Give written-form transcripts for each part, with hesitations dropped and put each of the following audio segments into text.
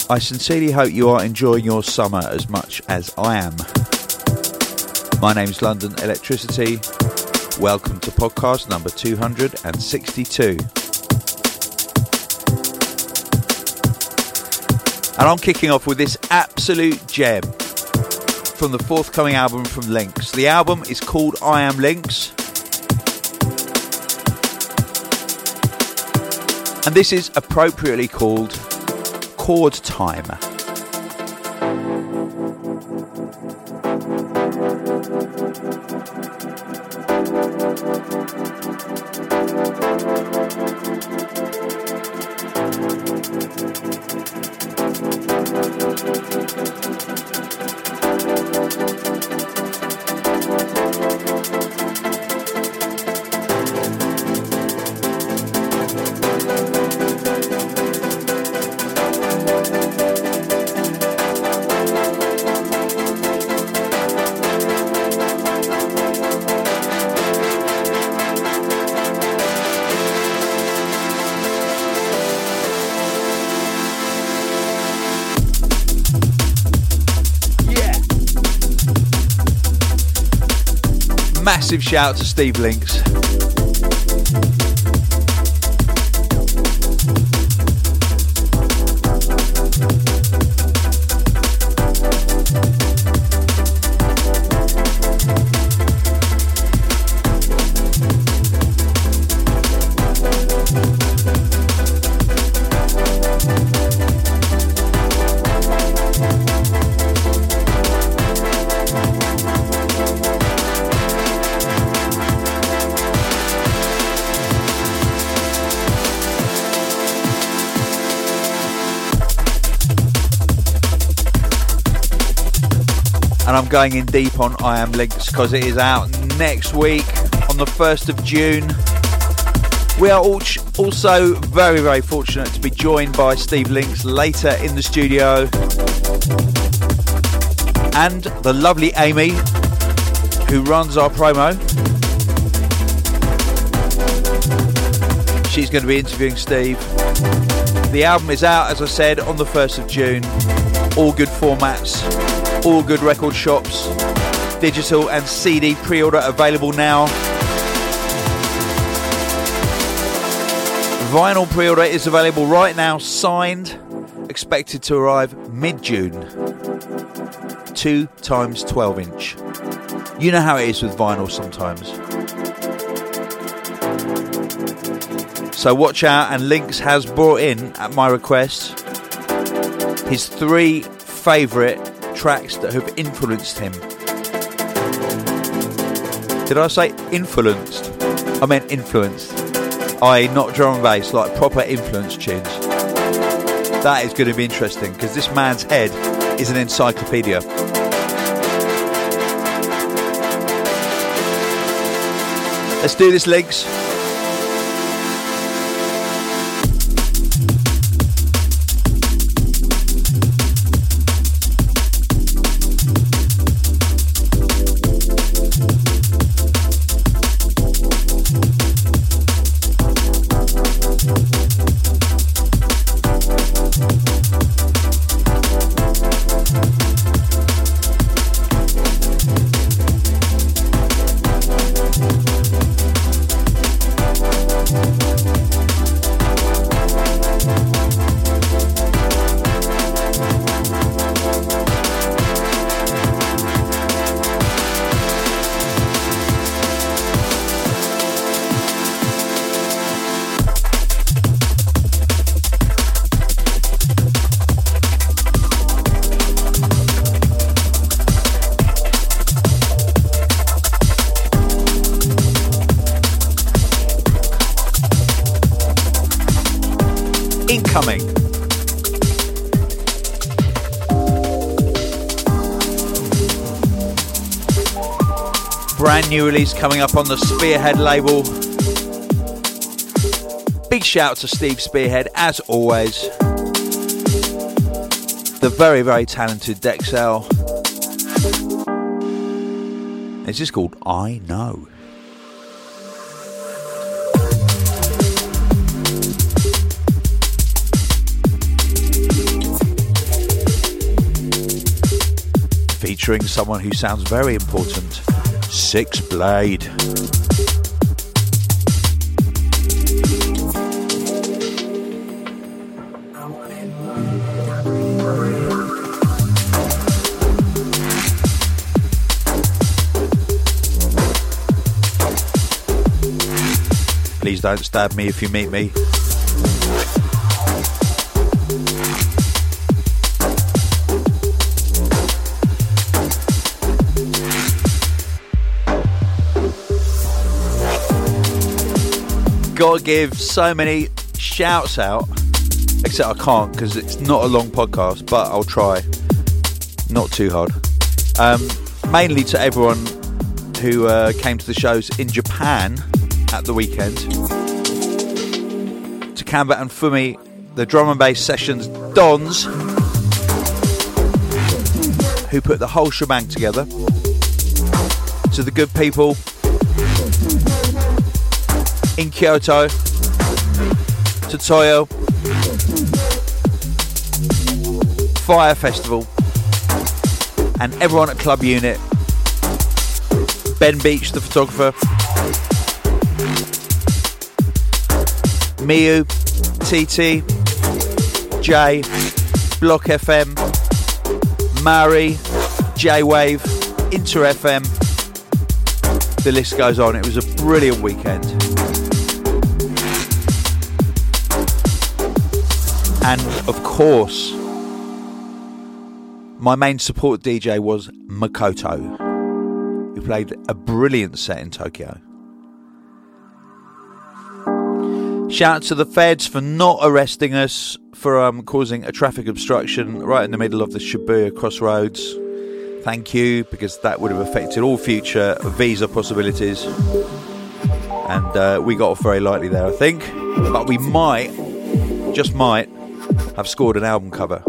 I sincerely hope you are enjoying your summer as much as I am. My name's London Electricity. Welcome to podcast number 262. And I'm kicking off with this absolute gem from the forthcoming album from Lynx. The album is called I Am Lynx. And this is appropriately called Chord Time. Massive shout to Steve Lynx. And I'm going in deep on I Am Lynx because it is out next week on the 1st of June. We are also very, very fortunate to be joined by Steve Lynx later in the studio. And the lovely Amy, who runs our promo. She's going to be interviewing Steve. The album is out, as I said, on the 1st of June. All good formats. All good record shops, digital and CD pre-order available now. Vinyl pre-order is available right now, signed, expected to arrive mid-June. 2 times 12 inch. You know how it is with vinyl sometimes. So watch out, and Lynx has brought in, at my request, his 3 favourite tracks that have influenced him. Did I say influenced? I meant influenced. Not drum and bass, like proper influence tunes. That is going to be interesting because this man's head is an encyclopedia. Let's do this, Lynx. Incoming. Brand new release coming up on the Spearhead label. Big shout to Steve Spearhead, as always. The very, very talented Dexel. It's just called I Know. featuring someone who sounds very important, Six Blade. Please don't stab me if you meet me. Gotta give so many shouts out, except I can't because it's not a long podcast, but I'll try. Not too hard. Mainly to everyone who came to the shows in Japan at the weekend. To Kamba and Fumi, the drum and bass sessions Dons, who put the whole shebang together. To the good people in Kyoto, to Toyo, Fire Festival, and everyone at Club Unit, Ben Beach, the photographer, Miu, TT, Jay, Block FM, Mari, J-Wave, Inter FM, the list goes on. It was a brilliant weekend. And of course, my main support DJ was Makoto, who played a brilliant set in Tokyo. Shout out to the feds for not arresting us for causing a traffic obstruction right in the middle of the Shibuya crossroads. Thank you, because that would have affected all future visa possibilities. And we got off very lightly there, I think. But we might, just might, have scored an album cover.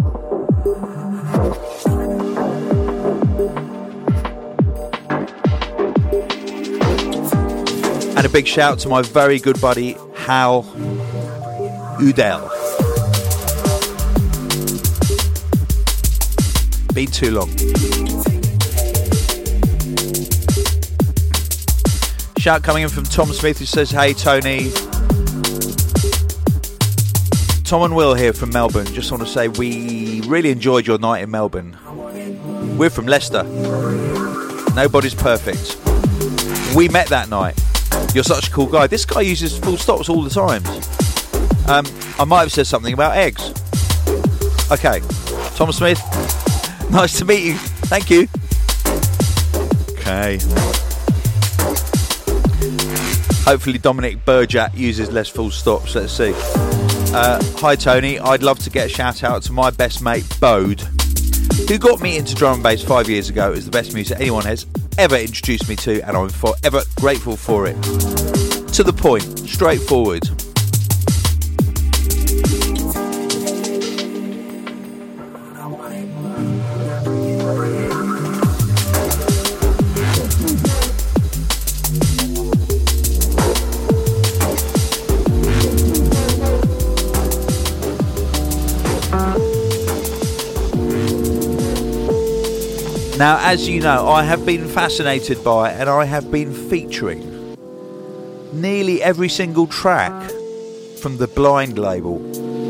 And a big shout to my very good buddy Hal Udell. Been too long. Shout coming in from Tom Smith, who says, hey Tony. Tom and Will here from Melbourne. Just want to say we really enjoyed your night in Melbourne. We're from Leicester. Nobody's perfect. We met that night. You're such a cool guy. This guy uses full stops all the time. I might have said something about eggs. Okay. Tom Smith, nice to meet you. Thank you. Okay. Hopefully Dominic Burjat uses less full stops. Let's see. Hi Tony, I'd love to get a shout out to my best mate Bode, who got me into drum and bass 5 years ago. It's the best music anyone has ever introduced me to, and I'm forever grateful for it. To the point, straightforward. Now, as you know, I have been fascinated by and I have been featuring nearly every single track from the Blind label.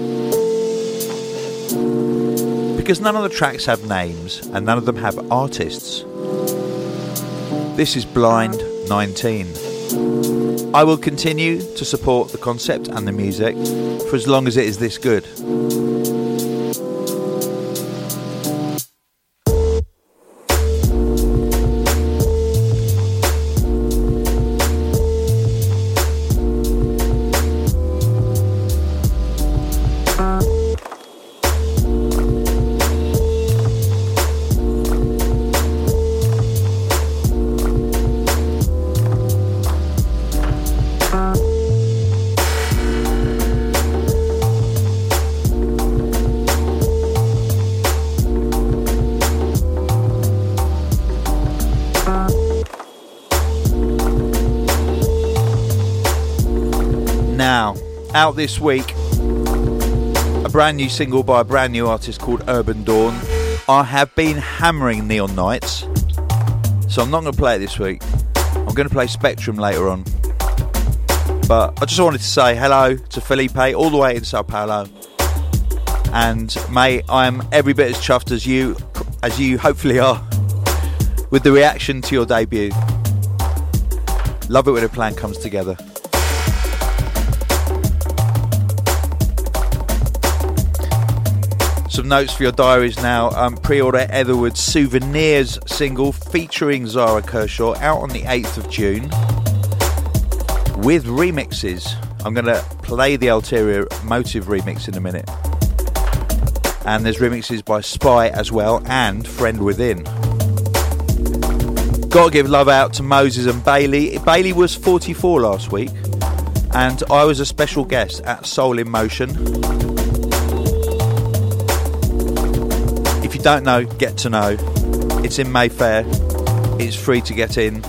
Because none of the tracks have names and none of them have artists. This is Blind 19. I will continue to support the concept and the music for as long as it is this good. Out this week, a brand new single by a brand new artist called Urban Dawn. I have been hammering Neon Nights, so I'm not going to play it this week. I'm going to play Spectrum later on. But I just wanted to say hello to Felipe all the way in Sao Paulo. And mate, I am every bit as chuffed as you hopefully are with the reaction to your debut. Love it when a plan comes together. Some notes for your diaries now. Pre-order Etherwood's Souvenirs single featuring Zara Kershaw out on the 8th of June with remixes. I'm going to play the Ulterior Motive remix in a minute. And there's remixes by Spy as well and Friend Within. Gotta give love out to Moses and Bailey. Bailey was 44 last week and I was a special guest at Soul in Motion. If you don't know, get to know. It's in Mayfair. It's free to get in.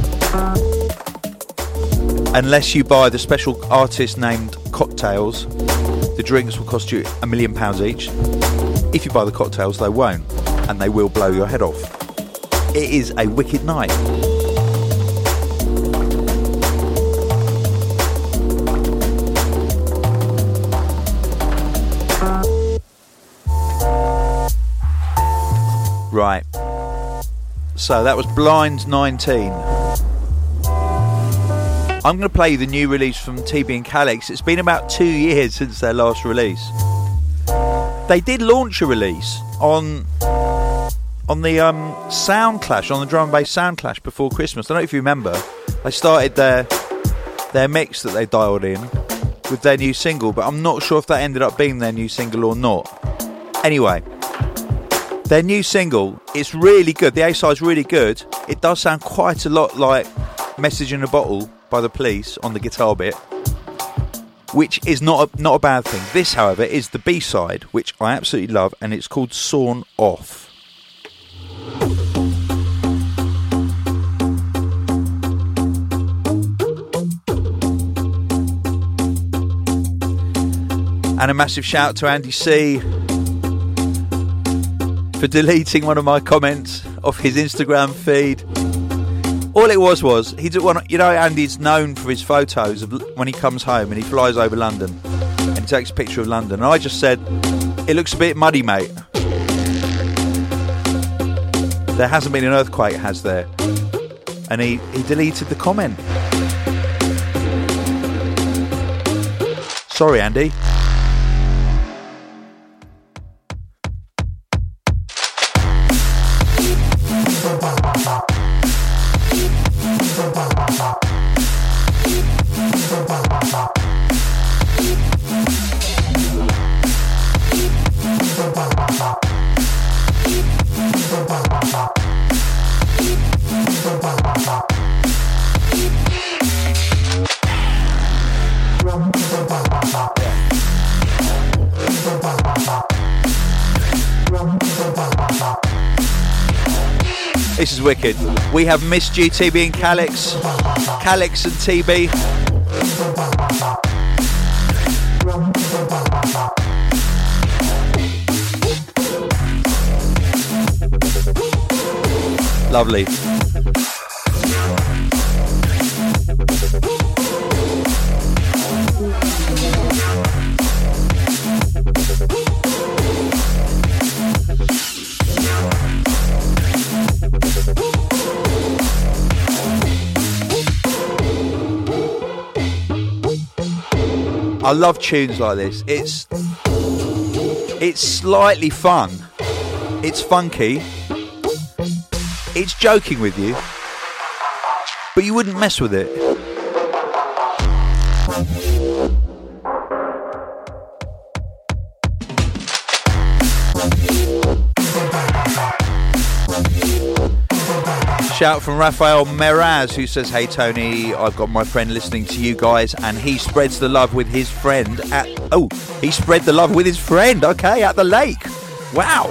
Unless you buy the special artist named Cocktails, the drinks will cost you £1 million each. If you buy the cocktails, they won't, and they will blow your head off. It is a wicked night. Right. So that was Blind 19. I'm going to play you the new release from TB and Calix. It's been about 2 years since their last release. They did launch a release on the Sound Clash, on the drum and bass Sound Clash before Christmas. I don't know if you remember. They started their mix that they dialed in with their new single, but I'm not sure if that ended up being their new single or not. Anyway, their new single, it's really good. The A-side's really good. It does sound quite a lot like Message in a Bottle by The Police on the guitar bit, which is not a bad thing. This, however, is the B-side, which I absolutely love, and it's called Sawn Off. And a massive shout out to Andy C for deleting one of my comments off his Instagram feed. All it was he took one. You know, Andy's known for his photos of when he comes home and he flies over London and he takes a picture of London. And I just said, it looks a bit muddy, mate. There hasn't been an earthquake, has there? And he deleted the comment. Sorry, Andy. This is wicked. We have missed you, TB and Calix. Calix and TB. Lovely. I love tunes like this. It's slightly fun. It's funky. It's joking with you, but you wouldn't mess with it. Shout from Rafael Meraz, who says, hey Tony, I've got my friend listening to you guys and he spreads the love with his friend he spread the love with his friend, okay, at the lake. Wow.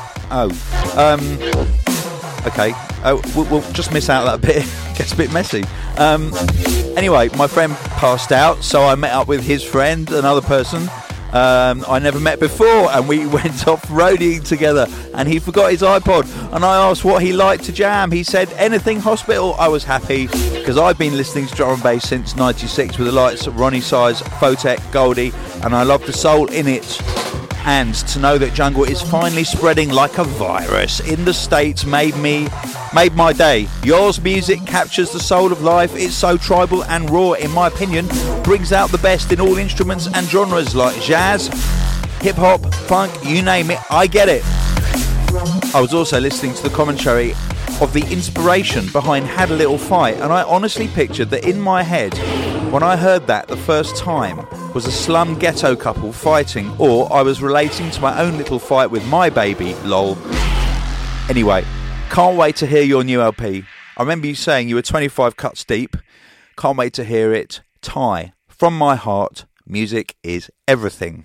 Okay. We'll just miss out that bit. Gets a bit messy. Anyway, my friend passed out, so I met up with his friend, another person, I never met before, and we went off roadieing together, and he forgot his iPod, and I asked what he liked to jam. He said anything Hospital. I was happy because I've been listening to drum and bass since 96 with the likes of Ronnie Size, Photek, Goldie, and I love the soul in it. And to know that jungle is finally spreading like a virus in the States made my day. Yours music captures the soul of life. It's so tribal and raw, in my opinion, brings out the best in all instruments and genres like jazz, hip-hop, funk, you name it, I get it. I was also listening to the commentary of the inspiration behind Had a Little Fight, and I honestly pictured that in my head when I heard that the first time was a slum ghetto couple fighting, or I was relating to my own little fight with my baby, lol. Anyway, can't wait to hear your new LP. I remember you saying you were 25 cuts deep. Can't wait to hear it. Ty, from my heart, music is everything.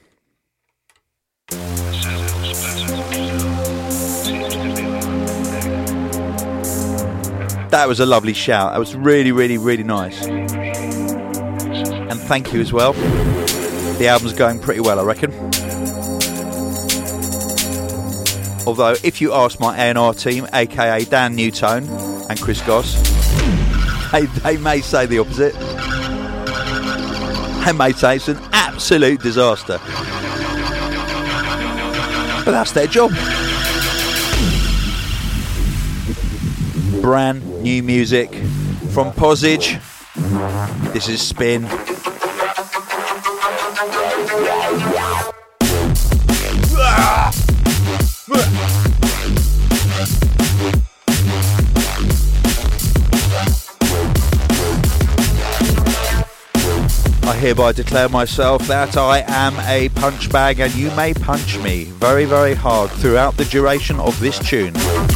That was a lovely shout. That was really, really, really nice. And thank you as well. The album's going pretty well, I reckon. Although, if you ask my A&R team, aka Dan Newtone and Chris Goss, they may say the opposite. They may say it's an absolute disaster. But that's their job. Brand new music from Posage. This is Spin. I hereby declare myself that I am a punch bag, and you may punch me very, very hard throughout the duration of this tune.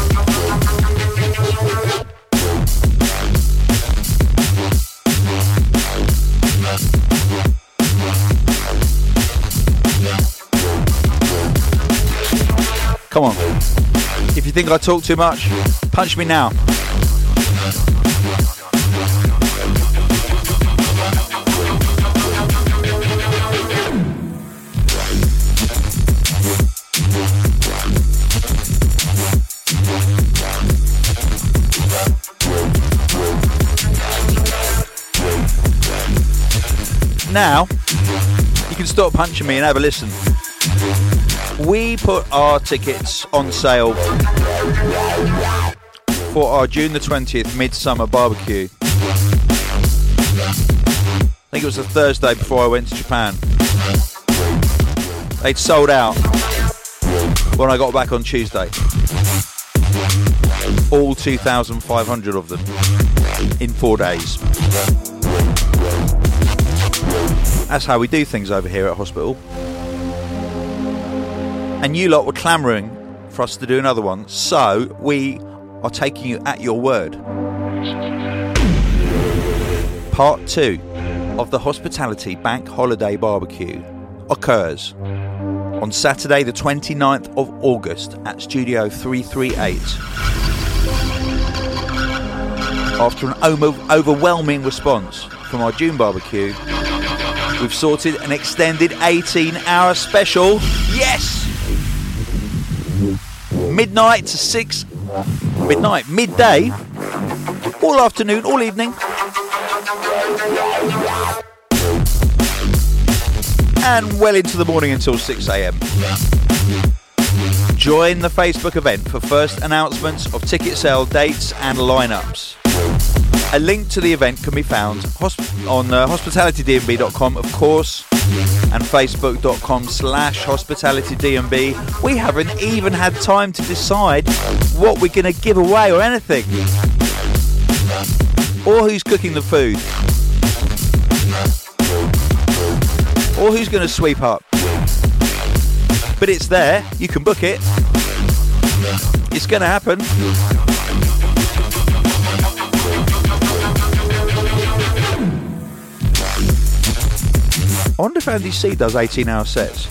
Come on. If you think I talk too much, punch me now. Now, you can stop punching me and have a listen. We put our tickets on sale for our June the 20th Midsummer Barbecue. I think it was the Thursday before I went to Japan. They'd sold out when I got back on Tuesday. All 2,500 of them in 4 days. That's how we do things over here at Hospital. And you lot were clamouring for us to do another one, so we are taking you at your word. Part 2 of the Hospitality Bank Holiday Barbecue occurs on Saturday the 29th of August at Studio 338. After an overwhelming response from our June barbecue, we've sorted an extended 18-hour special. Yes! Midnight to 6... midday, all afternoon, all evening. And well into the morning until 6 a.m. Join the Facebook event for first announcements of ticket sale dates and lineups. A link to the event can be found on hospitalitydnb.com, of course, and facebook.com/hospitalitydnb. We haven't even had time to decide what we're going to give away or anything, or who's cooking the food, or who's going to sweep up. But it's there, you can book it, it's going to happen. I wonder if Andy C does 18-hour sets.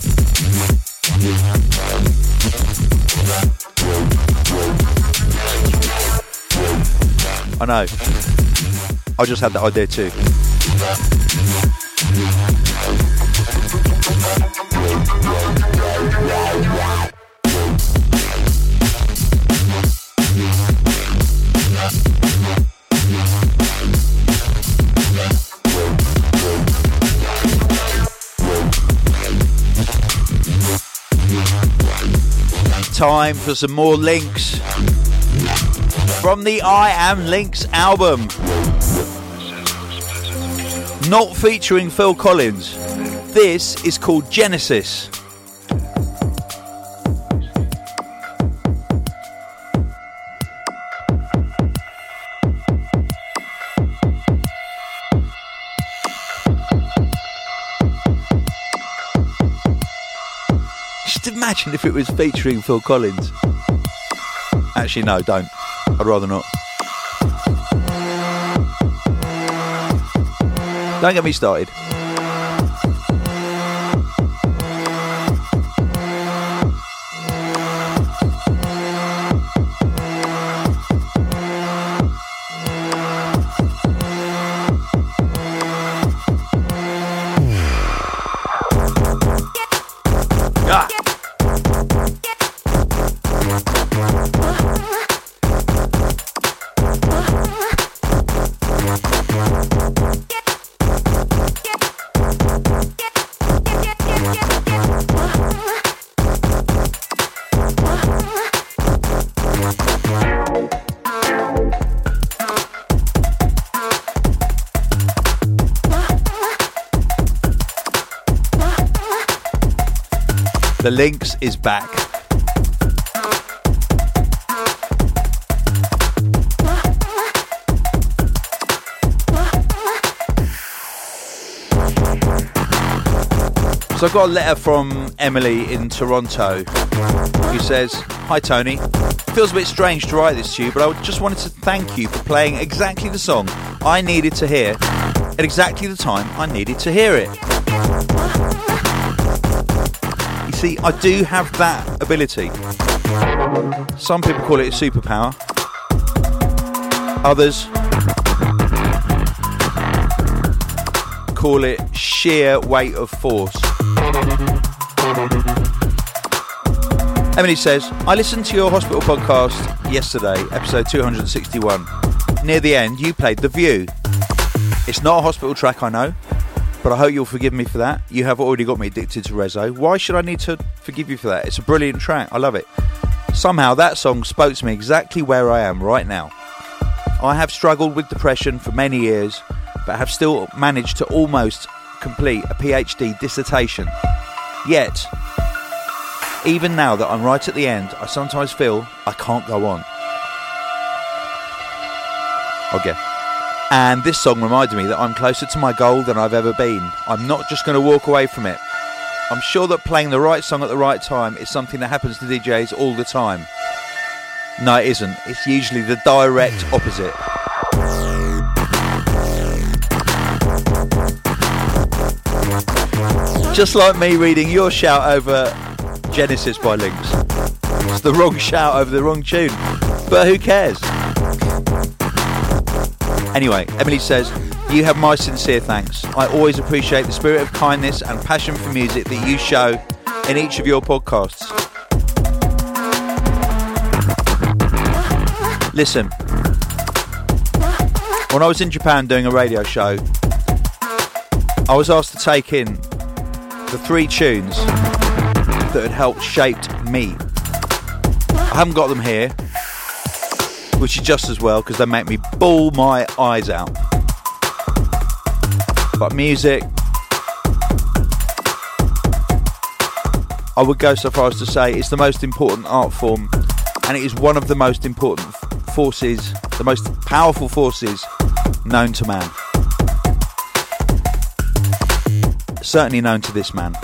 I know. I just had that idea too. time for some more Links from the I Am Links album. Not featuring Phil Collins. This is called Genesis. Imagine if it was featuring Phil Collins. Actually, no, don't. I'd rather not. Don't get me started. The Links is back. So I got a letter from Emily in Toronto who says, "Hi Tony, feels a bit strange to write this to you, but I just wanted to thank you for playing exactly the song I needed to hear at exactly the time I needed to hear it." See, I do have that ability. Some people call it a superpower. Others call it sheer weight of force. Emily says, "I listened to your hospital podcast yesterday, episode 261. Near the end, you played The View. It's not a hospital track, I know, but I hope you'll forgive me for that. You have already got me addicted to Rezo. Why should I need to forgive you for that? It's a brilliant track. I love it. Somehow that song spoke to me exactly where I am right now. I have struggled with depression for many years, but have still managed to almost complete a PhD dissertation. Yet, even now that I'm right at the end, I sometimes feel I can't go on." Okay. And this song reminded me that I'm closer to my goal than I've ever been. I'm not just going to walk away from it. I'm sure that playing the right song at the right time is something that happens to DJs all the time. No, it isn't. It's usually the direct opposite. Just like me reading your shout over Genesis by Links. It's the wrong shout over the wrong tune. But who cares? Anyway, Emily says, "You have my sincere thanks. I always appreciate the spirit of kindness and passion for music that you show in each of your podcasts. Listen, when I was in Japan doing a radio show, I was asked to take in the 3 tunes that had helped shape me. I haven't got them here, which is just as well because they make me bawl my eyes out. But music, I would go so far as to say it's the most important art form, and it is one of the most important forces, the most powerful forces known to man. Certainly known to this man.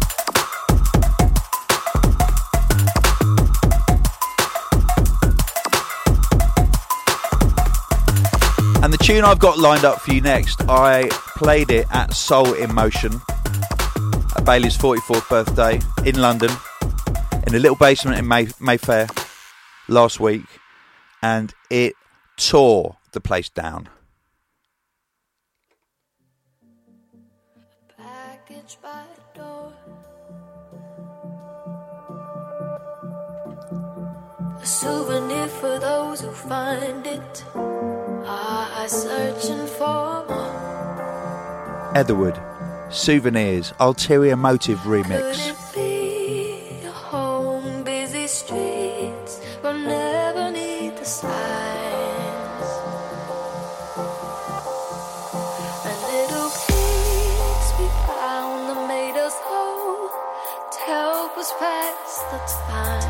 And the tune I've got lined up for you next, I played it at Soul in Motion at Bailey's 44th birthday in London, in a little basement in Mayfair last week, and it tore the place down. Package by the door, a souvenir for those who find it. Are searching for more? Etherwood, Souvenirs, Ulterior Motive remix. Could it be a home busy street? streets will never need the signs. And little kids we found that made us whole to help us pass the time.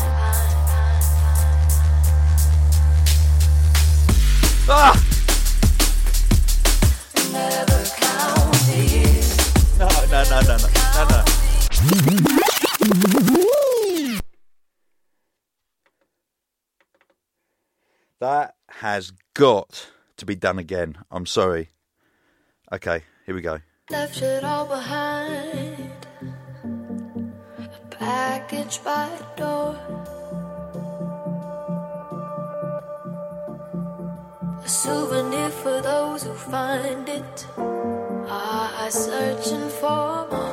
Ah! Never count the years. No. That has got to be done again. I'm sorry. Okay, here we go. Left it all behind. A package by the door. A souvenir for those who find it. Are searching for more?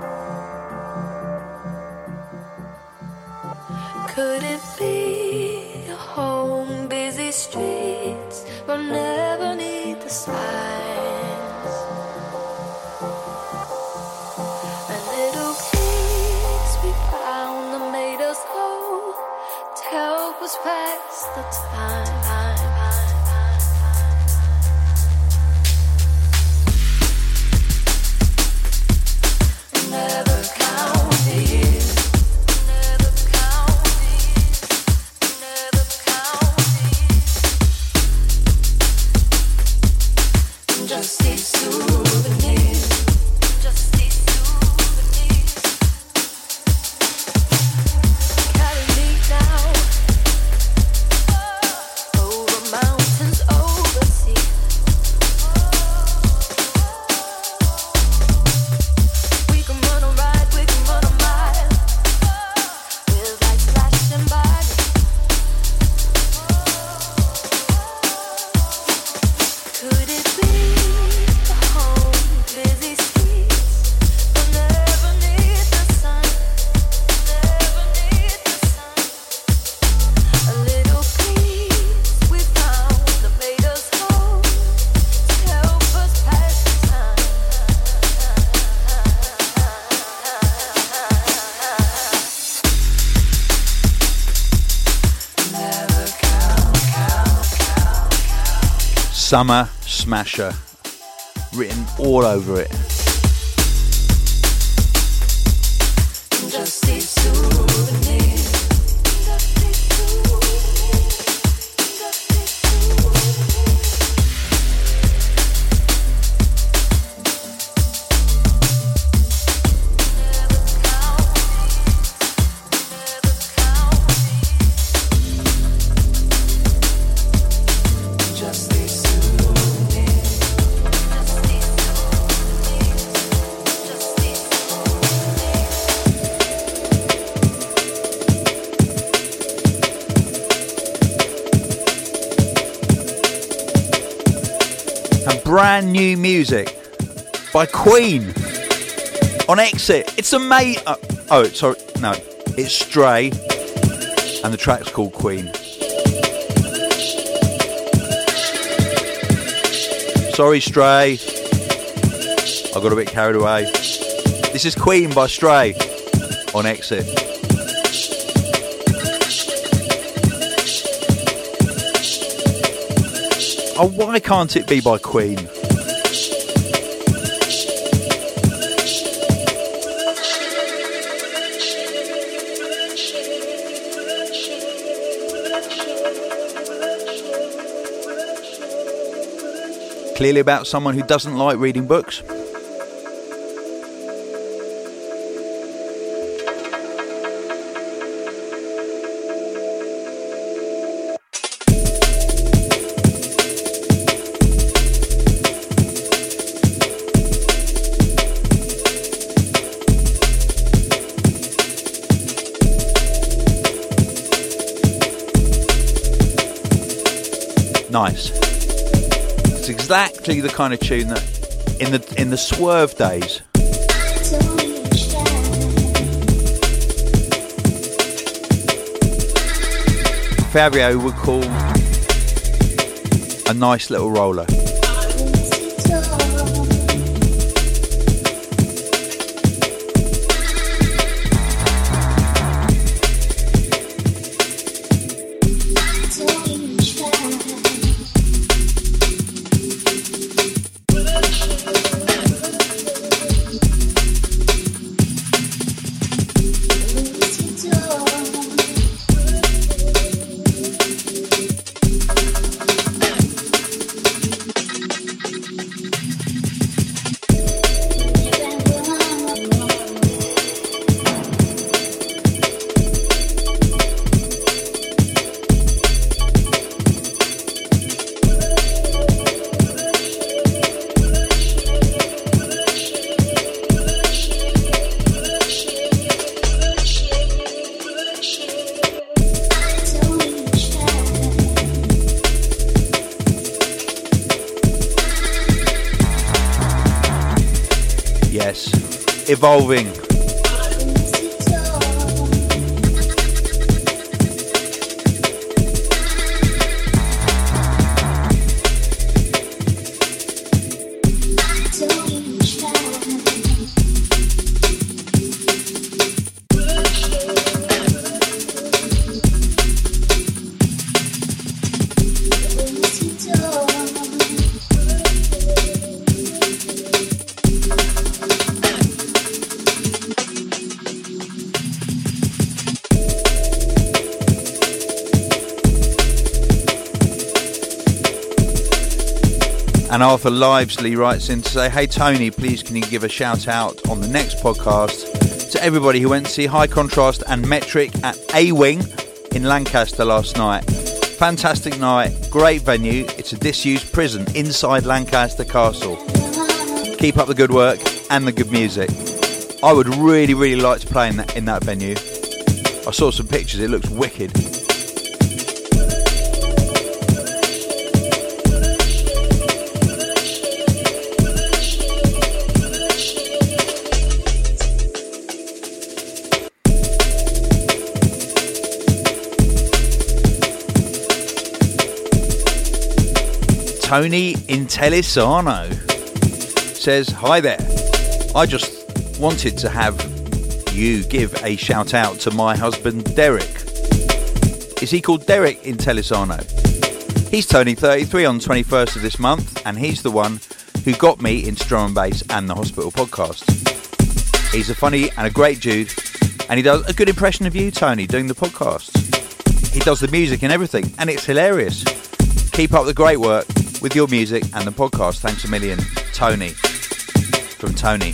Could it be a home? Busy streets will never need the signs. And little kids we found that made us whole to help us pass the time. Never count the years. Never count the years. Never count the years. Just these souvenirs. Just these souvenirs. Carry me down. Over mountains, over sea. Summer Smasher written all over it. Just these souvenirs. Brand new music by Queen on Exit. It's amazing. Oh, sorry, no, it's Stray, and the track's called Queen. Sorry, Stray, I got a bit carried away. This is Queen by Stray on Exit. Oh, why can't it be by Queen? Clearly about someone who doesn't like reading books. Nice. It's exactly the kind of tune that in the Swerve days Fabio would call a nice little roller. evolving. And Arthur Livesley writes in to say, hey Tony, please can you give a shout out on the next podcast to everybody who went to see High Contrast and Metric at A-Wing in Lancaster last night. Fantastic night, great venue. It's a disused prison inside Lancaster Castle. Keep up the good work and the good music. I would really, really like to play in that venue. I saw some pictures, it looks wicked. Tony Intellisano says, hi there. I just wanted to have you give a shout out to my husband Derek. Is he called Derek Intellisano? He's turning 33 on the 21st of this month, and he's the one who got me into drum and bass and the Hospital podcast. He's a funny and a great dude, and he does a good impression of you, Tony, doing the podcast. He does the music and everything, and it's hilarious. Keep up the great work with your music and the podcast. Thanks a million, Tony. From Tony.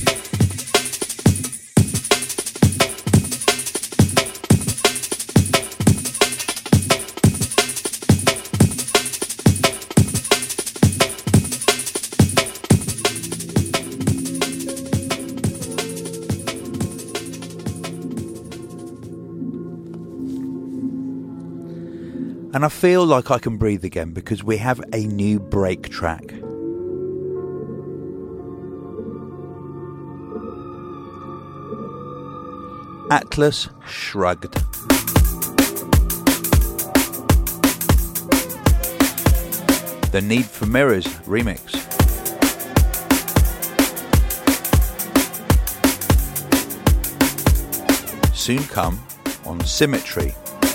And I feel like I can breathe again because we have a new break track. Atlas Shrugged. The Need for Mirrors remix. Soon come on Symmetry.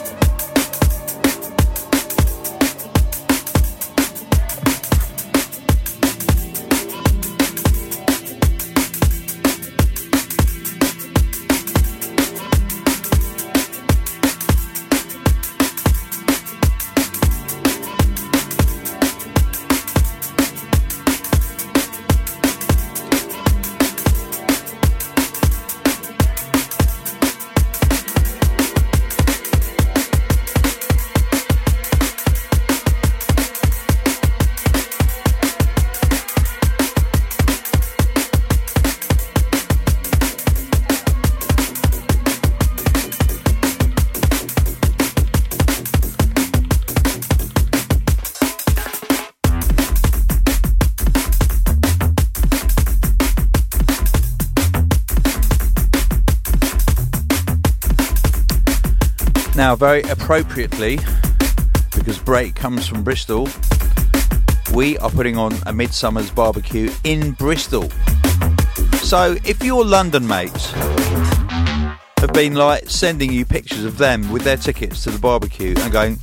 Now, very appropriately, because break comes from Bristol, we are putting on a Midsummer's barbecue in Bristol. So if your London mates have been like sending you pictures of them with their tickets to the barbecue and going,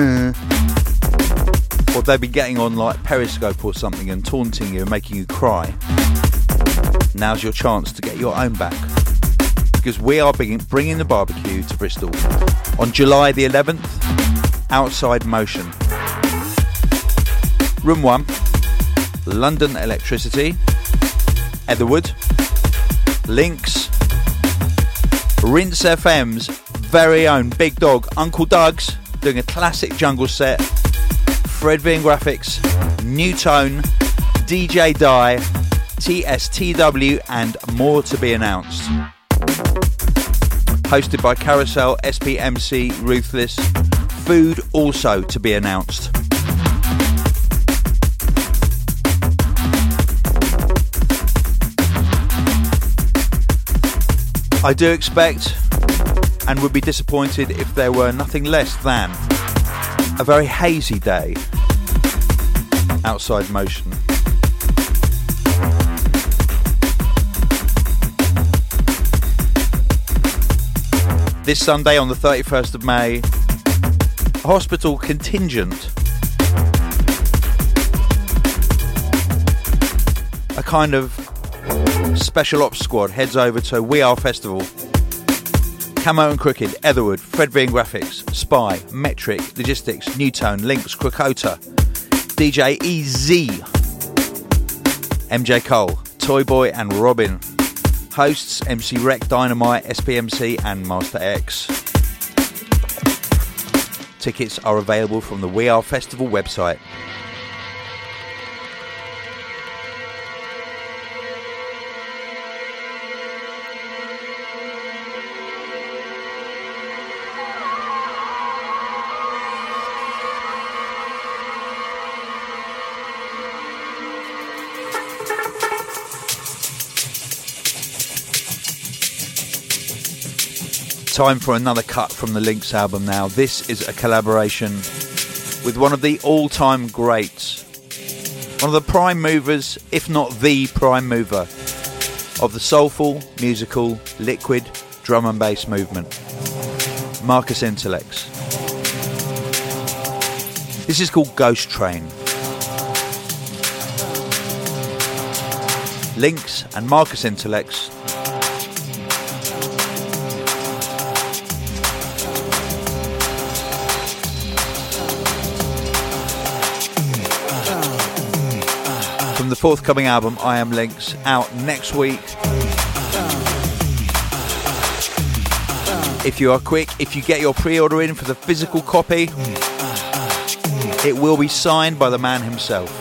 or they've been getting on like Periscope or something and taunting you and making you cry, now's your chance to get your own back. Because we are bringing the barbecue to Bristol on July the 11th, outside Motion. Room 1, London Electricity, Etherwood, Links, Rinse FM's very own big dog, Uncle Doug's, doing a classic jungle set, Fred Vin Graphics, New Tone, DJ Die, TSTW, and more to be announced. Hosted by Carousel, SPMC, Ruthless. Food also to be announced. I do expect and would be disappointed if there were nothing less than a very hazy day outside Motion. This Sunday on the 31st of May, a hospital contingent, a kind of special ops squad, heads over to We Are Festival. Camo and Crooked, Etherwood, Fred V and Graphics, Spy, Metric, Logistics, Newtone, Links, Krakota, DJ EZ, MJ Cole, Toyboy and Robin. Hosts MC Rec, Dynamite, SPMC and Master X. Tickets are available from the We Are Festival website. Time for another cut from the Links album now. This is a collaboration with one of the all-time greats, one of the prime movers, if not the prime mover, of the soulful, musical, liquid drum and bass movement, Marcus Intellects. This is called Ghost Train. Links and Marcus Intellects. From the forthcoming album I Am Links, out next week. If you are quick, if you get your pre-order in for the physical copy, it will be signed by the man himself.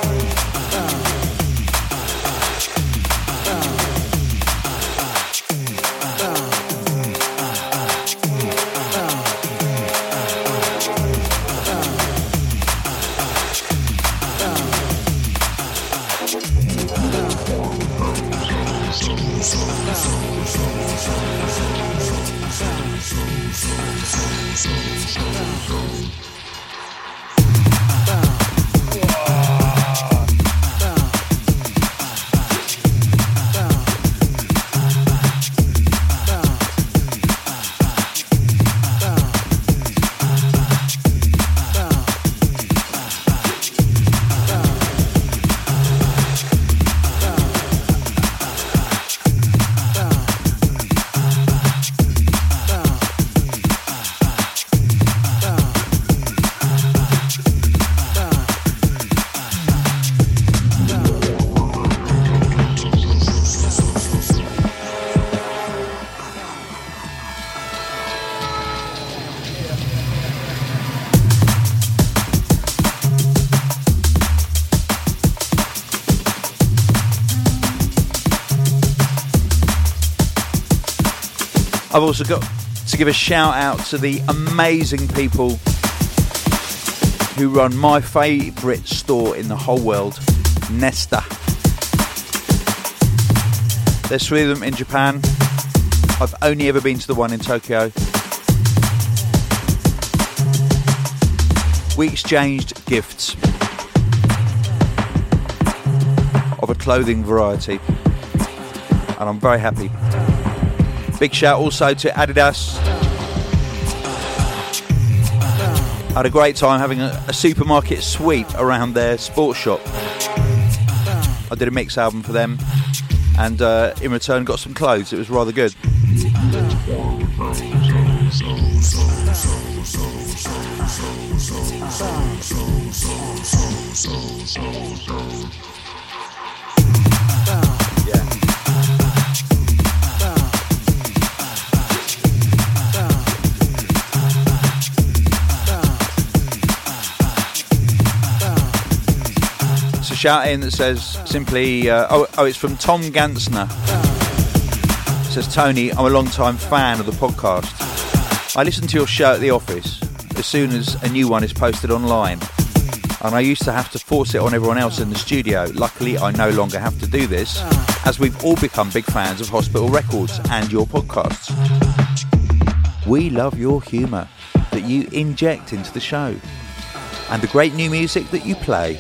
I've also got to give a shout out to the amazing people who run my favourite store in the whole world, Nesta. There's 3 of them in Japan. I've only ever been to the one in Tokyo. We exchanged gifts of a clothing variety, and I'm very happy. Big shout also to Adidas. I had a great time having a supermarket sweep around their sports shop. I did a mix album for them, and in return got some clothes. It was rather good. Shout in that says simply, it's from Tom Gansner. It says, Tony, I'm a long time fan of the podcast. I listen to your show at the office as soon as a new one is posted online. and I used to have to force it on everyone else in the studio. Luckily, I no longer have to do this, as we've all become big fans of Hospital Records and your podcasts. We love your humour that you inject into the show, and the great new music that you play.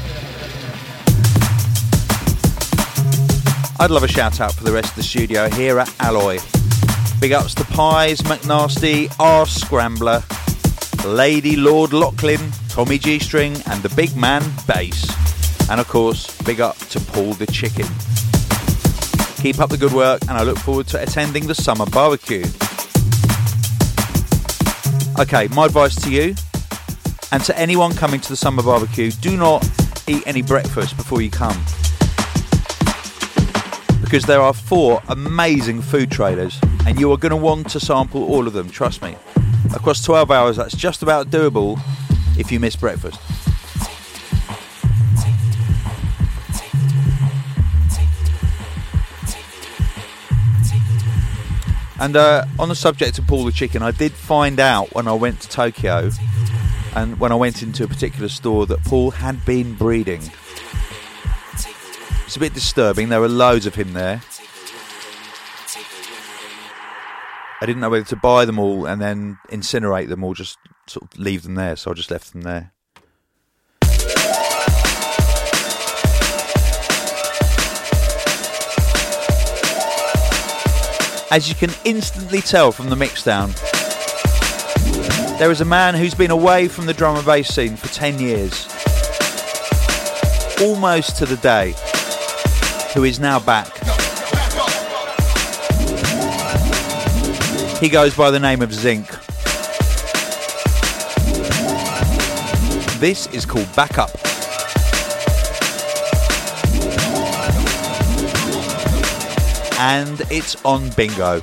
I'd love a shout out for the rest of the studio here at Alloy. Big ups to Pies, McNasty, R Scrambler, Lady Lord Lachlan, Tommy G-String and the big man Bass. And of course, big up to Paul the Chicken. Keep up the good work, and I look forward to attending the summer barbecue. Okay, my advice to you and to anyone coming to the summer barbecue: do not eat any breakfast before you come, because there are 4 amazing food trailers and you are going to want to sample all of them, trust me. Across 12 hours, that's just about doable if you miss breakfast. And on the subject of Paul the Chicken, I did find out when I went to Tokyo and when I went into a particular store that Paul had been breeding. It's a bit disturbing. There were loads of him there. I didn't know whether to buy them all and then incinerate them or just sort of leave them there, so I just left them there. As you can instantly tell from the mixdown, there is a man who's been away from the drum and bass scene for 10 years, almost to the day, who is now back. He goes by the name of Zinc. This is called Back Up. And it's on Bingo.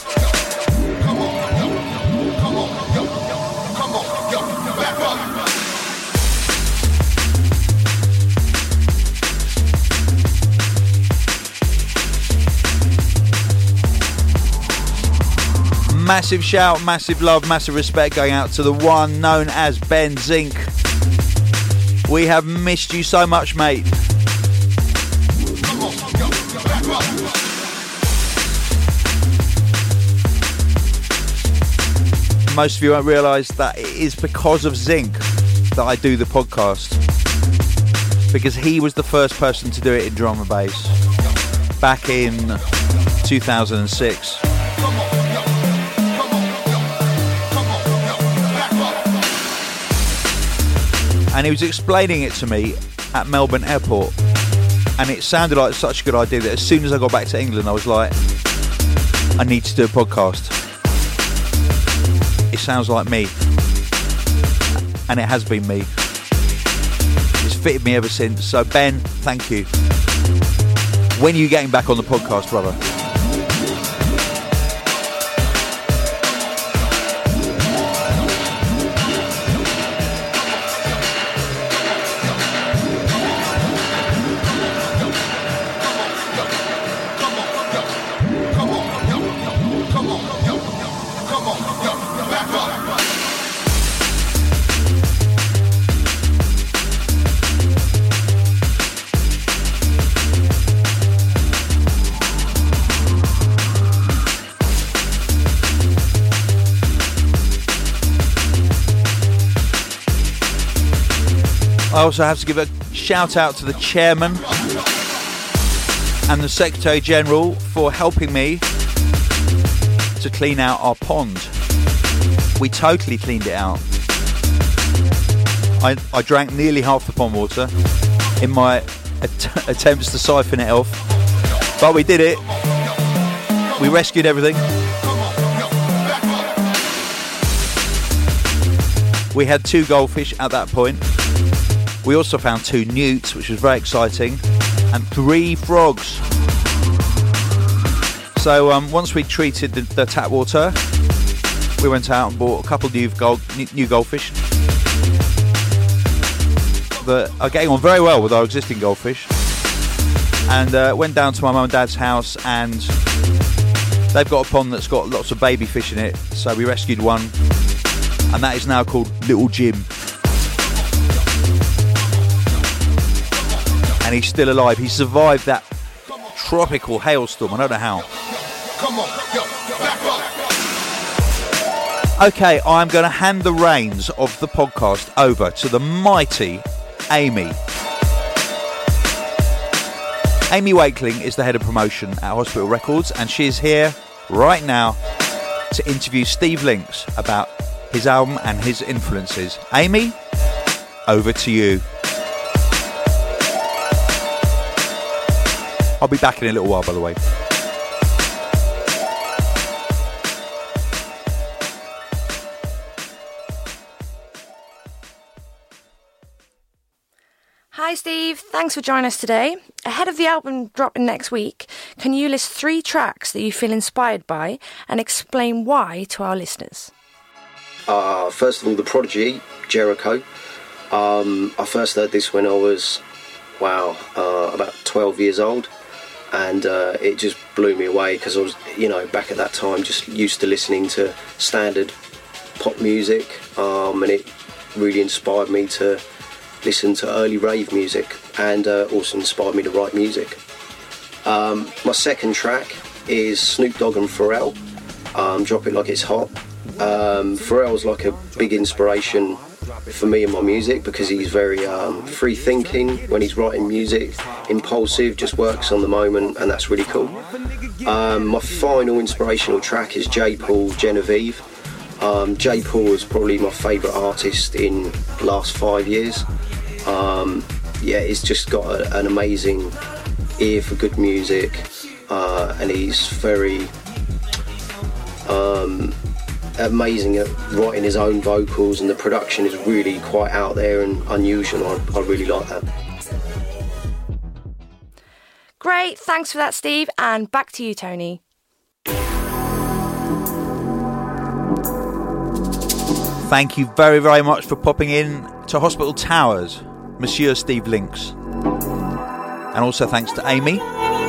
Massive shout, massive love, massive respect going out to the one known as Ben Zinc. We have missed you so much, mate. Most of you won't realise that it is because of Zinc that I do the podcast, because he was the first person to do it in drum and bass back in 2006. And he was explaining it to me at Melbourne Airport, and it sounded like such a good idea that as soon as I got back to England I was like, I need to do a podcast. It sounds like me, and it has been me. It's fitted me ever since. So Ben, thank you. When are you getting back on the podcast, brother? I also have to give a shout out to the chairman and the Secretary General for helping me to clean out our pond. We totally cleaned it out. I drank nearly half the pond water in my attempts to siphon it off, but we did it. We rescued everything. We had 2 goldfish at that point. We also found 2 newts, which was very exciting, and 3 frogs. So once we treated the tap water, we went out and bought a couple of new goldfish that are getting on very well with our existing goldfish, and went down to my mum and dad's house, and they've got a pond that's got lots of baby fish in it, so we rescued one, and that is now called Little Jim. and he's still alive. He survived that tropical hailstorm. I don't know how. Come on, yo, back up. Okay, I'm going to hand the reins of the podcast over to the mighty Amy. Amy Wakeling is the head of promotion at Hospital Records, and she is here right now to interview Steve Links about his album and his influences. Amy, over to you. I'll be back in a little while, by the way. Hi Steve, thanks for joining us today. Ahead of the album dropping next week, can you list 3 tracks that you feel inspired by and explain why to our listeners? First of all, The Prodigy, Jericho. I first heard this when I was, about 12 years old, and it just blew me away because I was, back at that time just used to listening to standard pop music, and it really inspired me to listen to early rave music, and also inspired me to write music. My second track is Snoop Dogg and Pharrell, Drop It Like It's Hot. Pharrell's like a big inspiration for me in my music because he's very free thinking when he's writing music, impulsive, just works on the moment, and that's really cool. My final inspirational track is J. Paul, Genevieve. J. Paul is probably my favourite artist in the last 5 years. He's just got an amazing ear for good music, and he's very amazing at writing his own vocals, and the production is really quite out there and unusual. I really like that. Great, thanks for that Steve, and back to you Tony. Thank you very, very much for popping in to Hospital Towers, Monsieur Steve Links. And also thanks to Amy.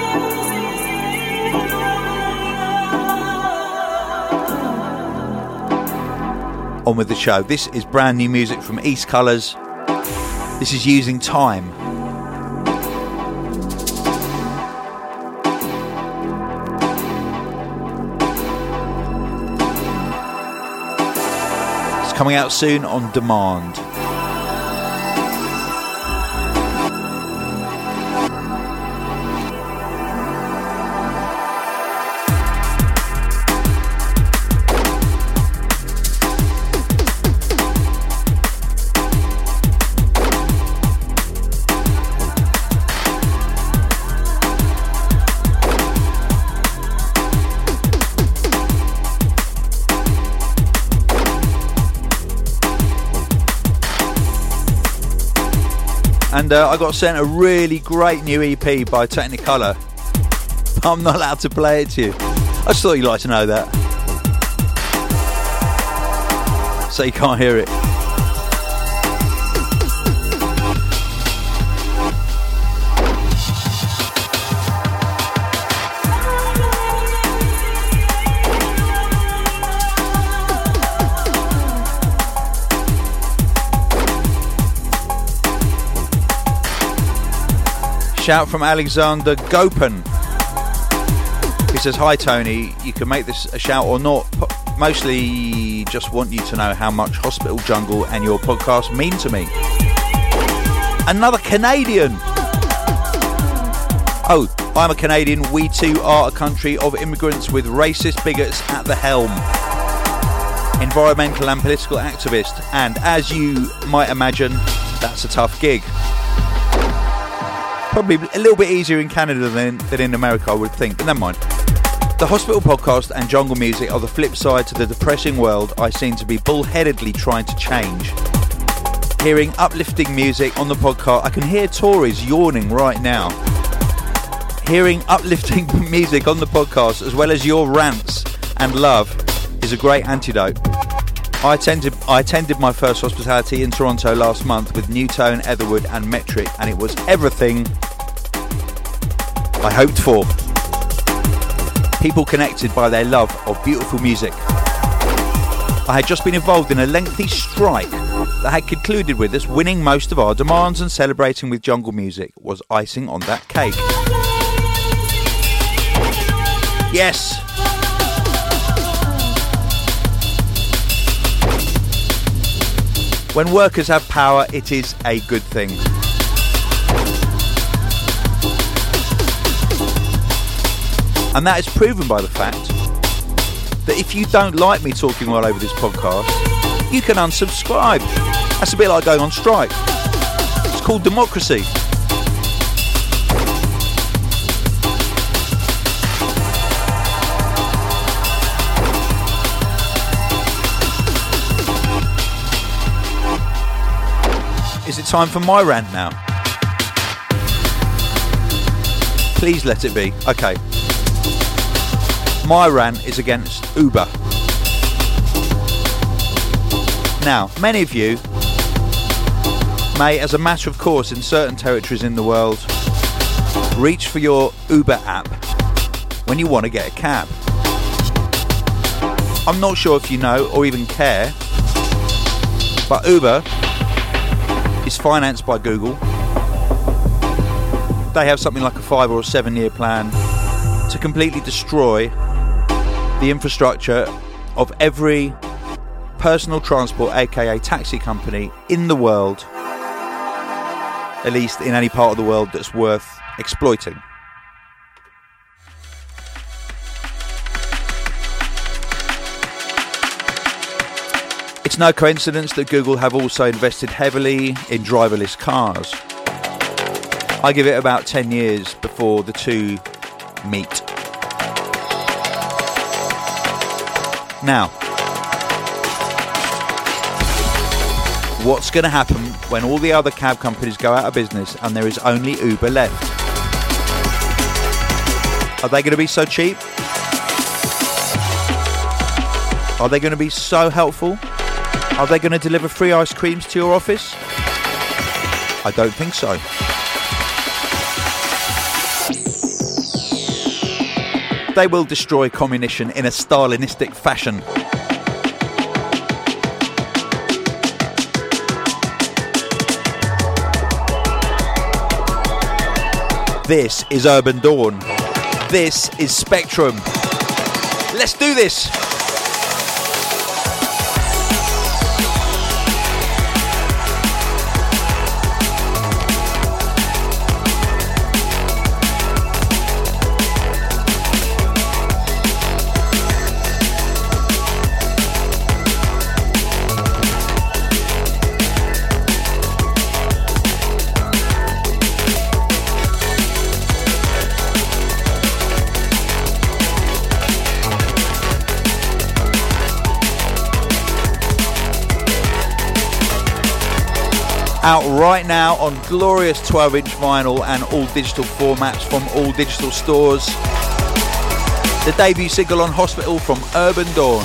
On with the show. This is brand new music from East Colours. This is Using Time. It's coming out soon on demand. And I got sent a really great new EP by Technicolor. I'm not allowed to play it to you. I just thought you'd like to know that. So you can't hear it. Shout from Alexander Gopin. He says, hi Tony, you can make this a shout or not. Mostly just want you to know how much Hospital Jungle and your podcast mean to me. Another Canadian. Oh, I'm a Canadian. We too are a country of immigrants with racist bigots at the helm. Environmental and political activist. And as you might imagine, that's a tough gig. Probably a little bit easier in Canada than in America, I would think, but never mind. The Hospital podcast and jungle music are the flip side to the depressing world I seem to be bullheadedly trying to change. Hearing uplifting music on the podcast, I can hear Tories yawning right now. Hearing uplifting music on the podcast, as well as your rants and love, is a great antidote. I attended my first hospitality in Toronto last month with Newtone, Etherwood and Metric, and it was everything I hoped for. People connected by their love of beautiful music. I had just been involved in a lengthy strike that had concluded with us winning most of our demands, and celebrating with jungle music was icing on that cake. Yes! When workers have power, it is a good thing. And that is proven by the fact that if you don't like me talking all over this podcast, you can unsubscribe. That's a bit like going on strike. It's called democracy. Is it time for my rant now? Please let it be. Okay. My rant is against Uber. Now, many of you may, as a matter of course in certain territories in the world, reach for your Uber app when you want to get a cab. I'm not sure if you know or even care, but Uber is financed by Google. They have something like a 5 or 7 year plan to completely destroy the infrastructure of every personal transport, aka taxi company in the world, at least in any part of the world that's worth exploiting. It's no coincidence that Google have also invested heavily in driverless cars. I give it about 10 years before the two meet. Now, what's going to happen when all the other cab companies go out of business and there is only Uber left? Are they going to be so cheap? Are they going to be so helpful? Are they going to deliver free ice creams to your office? I don't think so. They will destroy communism in a Stalinistic fashion. This is Urban Dawn. This is Spectrum. Let's do this! Out right now on glorious 12-inch vinyl and all digital formats from all digital stores. The debut single on Hospital from Urban Dawn.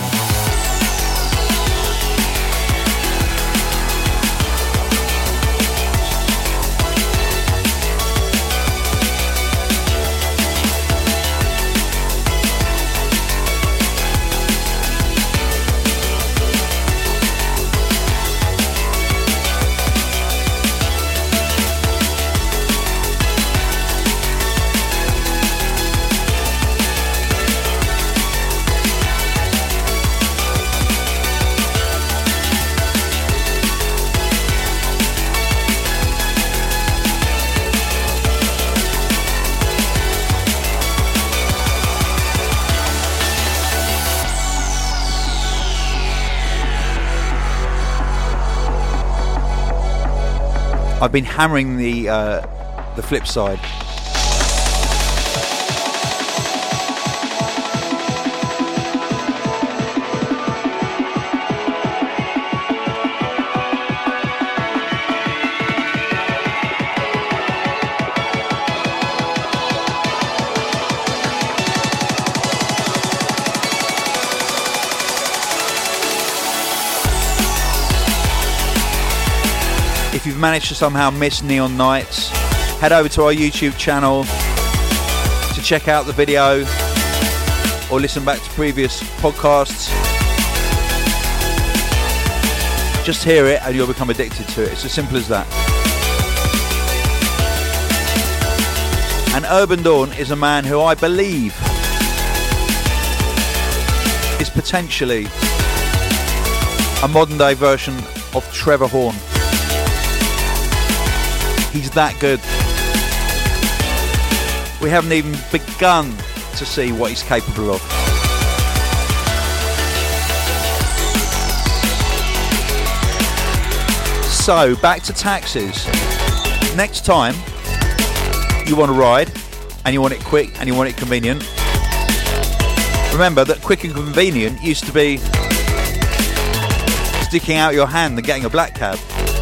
I've been hammering the flip side. If you've managed to somehow miss Neon Nights, head over to our YouTube channel to check out the video or listen back to previous podcasts. Just hear it and you'll become addicted to it. It's as simple as that. And Urban Dawn is a man who I believe is potentially a modern day version of Trevor Horn. He's that good. We haven't even begun to see what he's capable of. So, back to taxis. Next time you want to ride and you want it quick and you want it convenient, remember that quick and convenient used to be sticking out your hand and getting a black cab,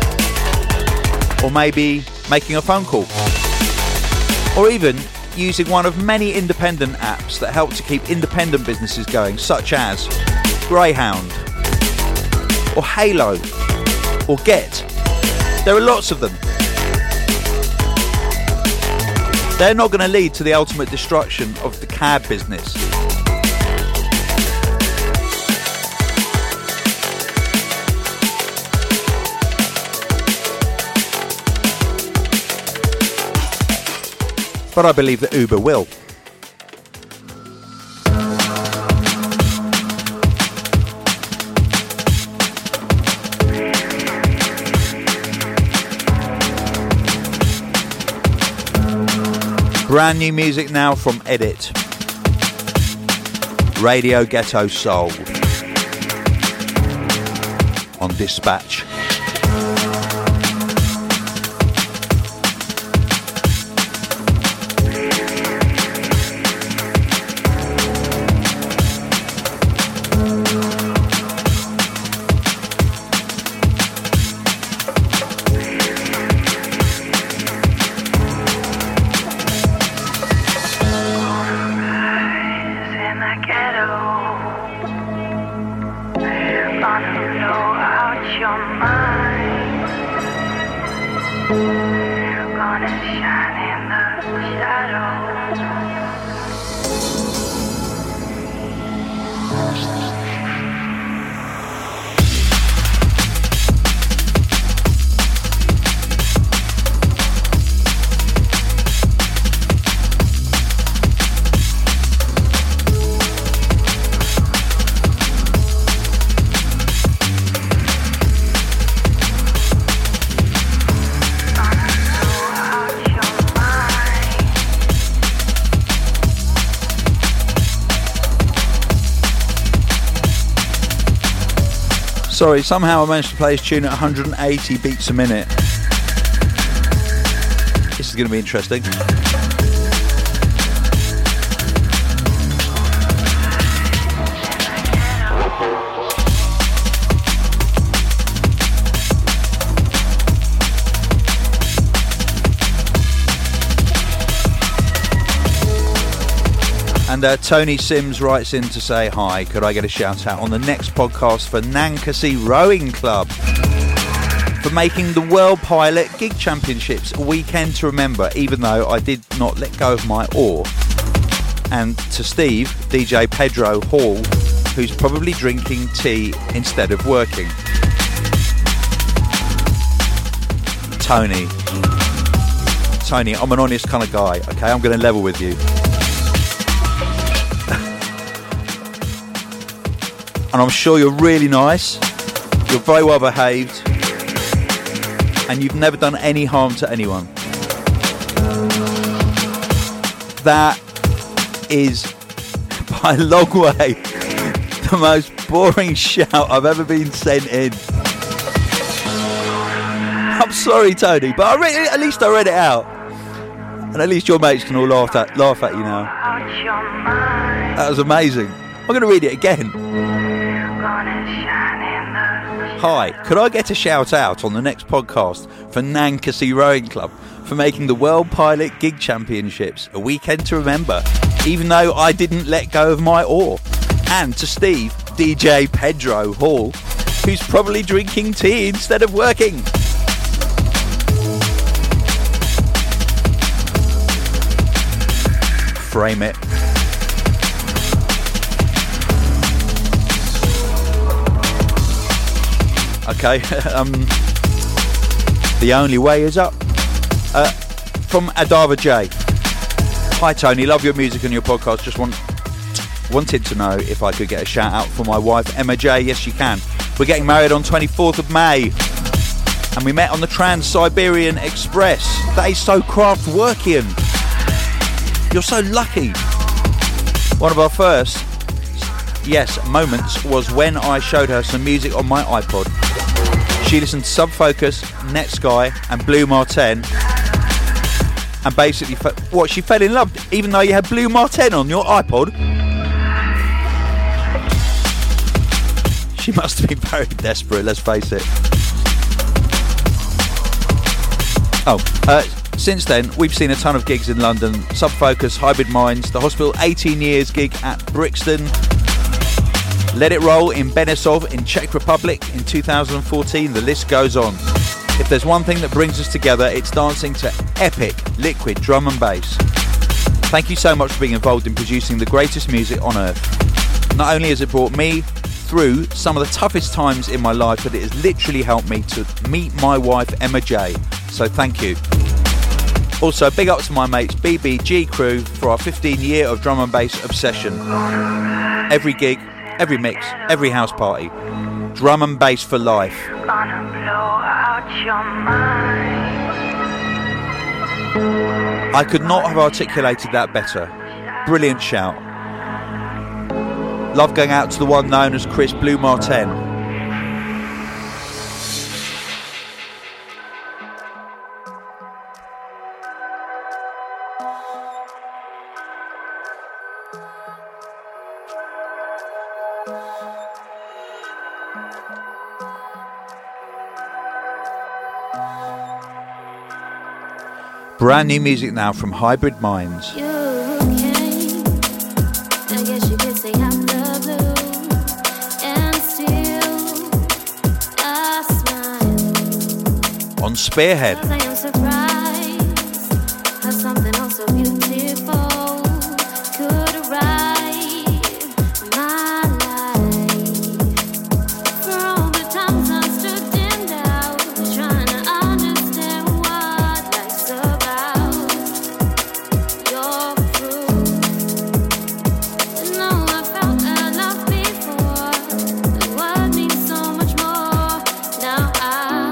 or maybe making a phone call, or even using one of many independent apps that help to keep independent businesses going, such as Greyhound or Halo or Get. There are lots of them. They're not going to lead to the ultimate destruction of the cab business. But I believe that Uber will. Brand new music now from Edit. Radio Ghetto Soul on Dispatch. Sorry, somehow I managed to play his tune at 180 beats a minute. This is going to be interesting. And Tony Sims writes in to say, hi, could I get a shout out on the next podcast for Nankasi Rowing Club for making the World Pilot Gig Championships a weekend to remember, even though I did not let go of my oar. And to Steve, DJ Pedro Hall, who's probably drinking tea instead of working. Tony, I'm an honest kind of guy, okay? I'm going to level with you. And I'm sure you're really nice, you're very well behaved, and you've never done any harm to anyone. That is, by a long way, the most boring shout I've ever been sent in. I'm sorry, Tony, but at least I read it out. And at least your mates can all laugh at you now. That was amazing. I'm going to read it again. Hi, could I get a shout out on the next podcast for Nankasi Rowing Club for making the World Pilot Gig Championships a weekend to remember, even though I didn't let go of my oar? And to Steve, DJ Pedro Hall, who's probably drinking tea instead of working. Frame it. Okay. The only way is up. From Adava J. Hi Tony, love your music and your podcast. Just wanted to know if I could get a shout out for my wife Emma J. Yes, you can. We're getting married on 24th of May. And we met on the Trans-Siberian Express. That is so craft-workian. You're so lucky. One of our first, moments was when I showed her some music on my iPod. She listened to Sub Focus, Netsky and Blue Martin. And basically, she fell in love, even though you had Blue Martin on your iPod. She must have been very desperate, let's face it. Since then, we've seen a ton of gigs in London. Sub Focus, Hybrid Minds, The Hospital 18 Years gig at Brixton. Let It Roll in Benesov in Czech Republic in 2014. The list goes on. If there's one thing that brings us together, it's dancing to epic liquid drum and bass. Thank you so much for being involved in producing the greatest music on earth. Not only has it brought me through some of the toughest times in my life, but it has literally helped me to meet my wife Emma J. So thank you. Also, big up to my mates BBG Crew for our 15-year of drum and bass obsession. Every gig, every mix, every house party. Drum and bass for life. Gonna blow out your mind. I could not have articulated that better. Brilliant shout. Love going out to the one known as Chris Blue Martin. Brand new music now from Hybrid Minds. You came, I guess you could say I'm the blue, and still I smile. On Spearhead. 'Cause I am surprised how something oh so beautiful could arrive my life. For all the times I stood in doubt, trying to understand what life's about. You're proof. And though I felt enough before, the word means so much more. Now I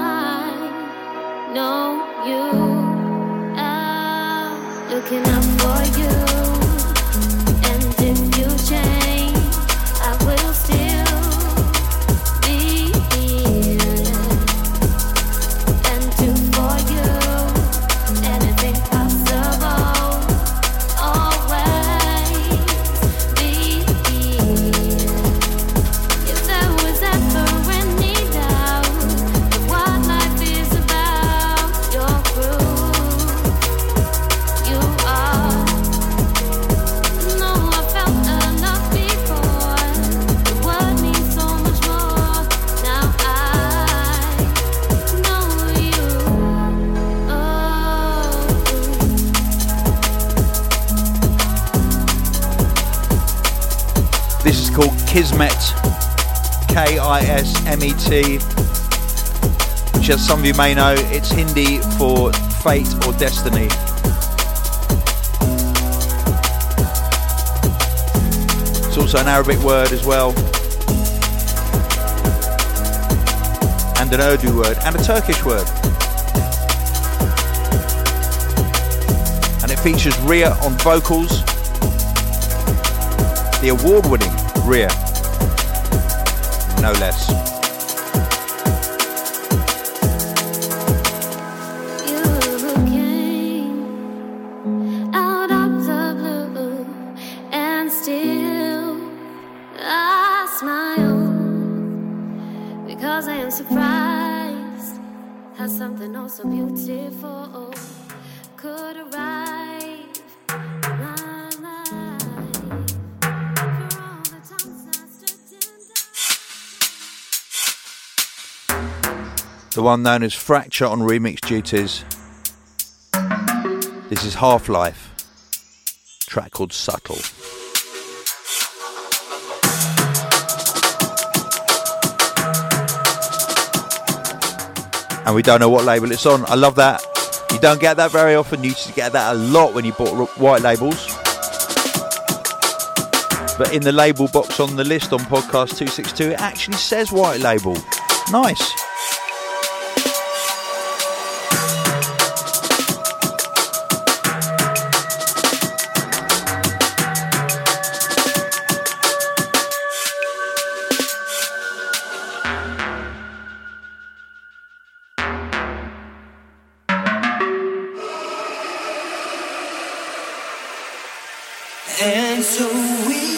know you. I'm looking out for you. And if you change, I will still be here. And do for you anything possible. Always be here. If there was ever any doubt of what life is about, you're proof. You are. No, I felt enough before. The word means so much more. Now I know you. Oh. This is called Kismet, Kismet, which, as some of you may know, it's Hindi for fate or destiny. It's also an Arabic word as well, and an Urdu word, and a Turkish word. And it features Rhea on vocals, the award-winning Rhea, no less. You came out of the blue, and still I smile because I am surprised how something oh so beautiful could arrive in my life. For all the times I stood in doubt. The one known as Fracture on remix duties. This is Half-Life, track called Subtle. and we don't know what label it's on. I love that. You don't get that very often. You used to get that a lot when you bought white labels. But in the label box on the list on Podcast 262, it actually says white label. Nice. And so we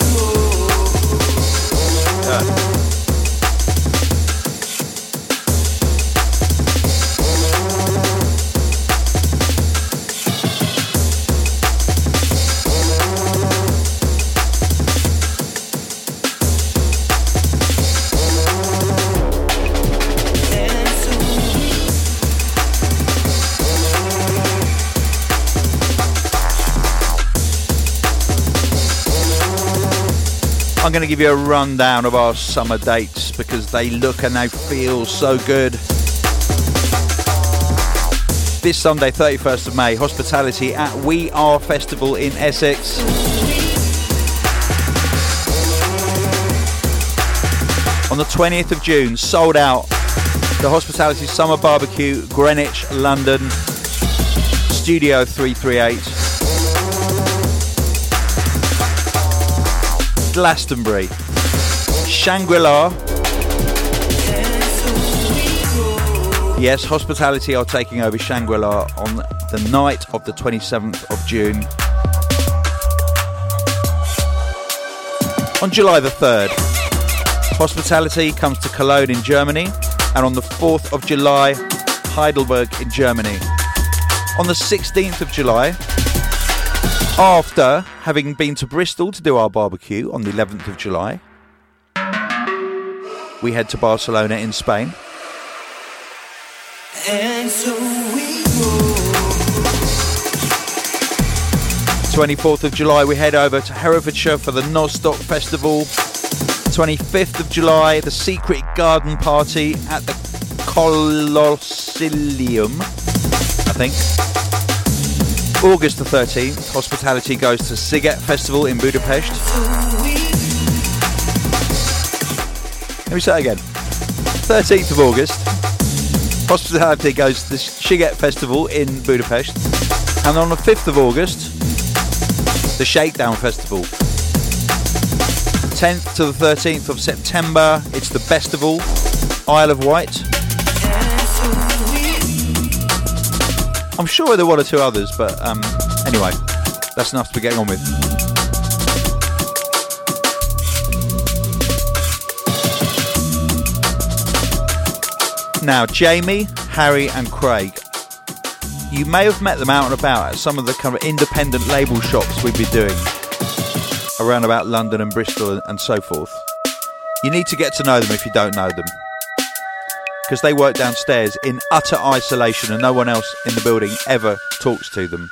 I'm going to give you a rundown of our summer dates because they look and they feel so good. This Sunday, 31st of May, hospitality at We Are Festival in Essex. On the 20th of June, sold out, the Hospitality Summer Barbecue, Greenwich, London, Studio 338. Glastonbury, Shangri-La. Yes, Hospitality are taking over Shangri-La on the night of the 27th of June. On July the 3rd, Hospitality comes to Cologne in Germany, and on the 4th of July, Heidelberg in Germany. On the 16th of July, after having been to Bristol to do our barbecue on the 11th of July, we head to Barcelona in Spain. and so we 24th of July, we head over to Herefordshire for the Nostock Festival. 25th of July, the Secret Garden Party at the Colosseum, I think. August the 13th, Hospitality goes to Sziget Festival in Budapest. Let me say it again. 13th of August, Hospitality goes to the Sziget Festival in Budapest. And on the 5th of August, the Shakedown Festival. 10th to the 13th of September, it's the Festival, Isle of Wight. I'm sure there were one or two others, but anyway, that's enough to be getting on with. Now, Jamie, Harry and Craig. You may have met them out and about at some of the kind of independent label shops we've been doing around about London and Bristol and so forth. You need to get to know them if you don't know them, because they work downstairs in utter isolation and no one else in the building ever talks to them.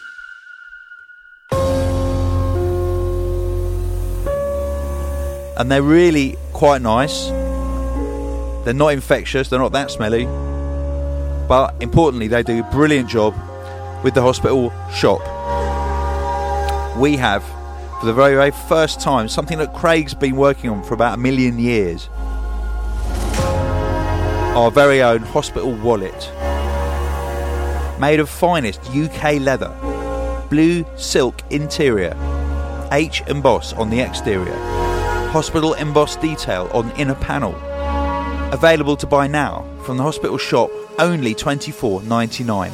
And they're really quite nice. They're not infectious, they're not that smelly, but importantly they do a brilliant job with the hospital shop. We have, for the very, very first time, something that Craig's been working on for about 1 million years. Our very own hospital wallet, made of finest UK leather, blue silk interior, H emboss on the exterior, hospital embossed detail on inner panel. Available to buy now from the hospital shop, only $24.99.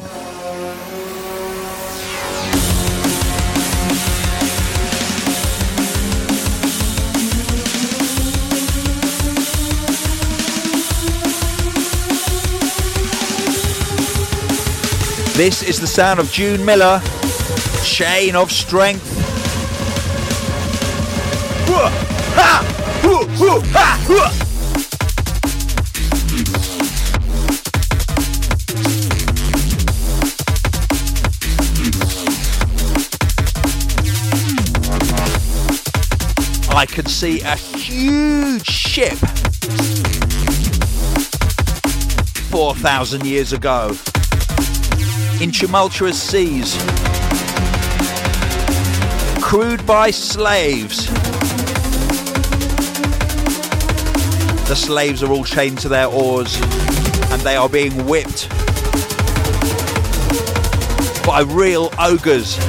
This is the sound of June Miller, Chain of Strength. I could see a huge ship 4,000 years ago, in tumultuous seas, crewed by slaves. The slaves are all chained to their oars and they are being whipped by real ogres.